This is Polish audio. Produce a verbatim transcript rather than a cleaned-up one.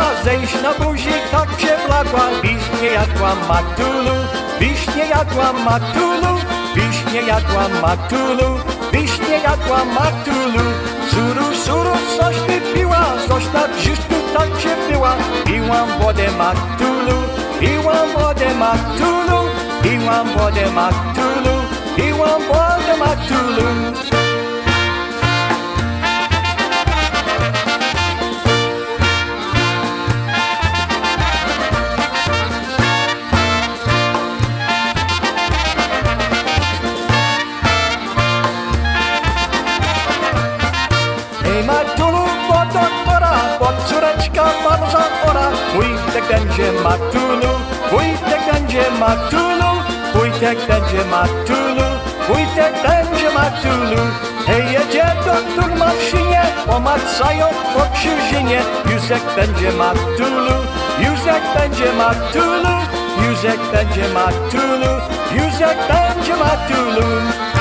zejść na buzi, tak się blagła. Wiśnie jadła Matulu, wiśnie jadła Matulu, wiśnie jadła Matulu, wiśnie jadła Matulu. Suru, suru, coś ty piła, coś na brzuszku tak się była. Piłam wodę Matulu, piłam wodę Matulu, piłam wodę Matulu, piłam wodę Matulu. Hej Matulu, bo doktora, bo córeczka bardzo chora. Wójtek będzie Matulu, wójtek będzie Matulu, wójtek będzie Matulu, wójtek będzie Matulu. Hej, jedzie doktor w maszynie, pomacają po krzyżynie. Józek będzie Matulu, Józek będzie Matulu, Józek będzie Matulu, Józek będzie Matulu.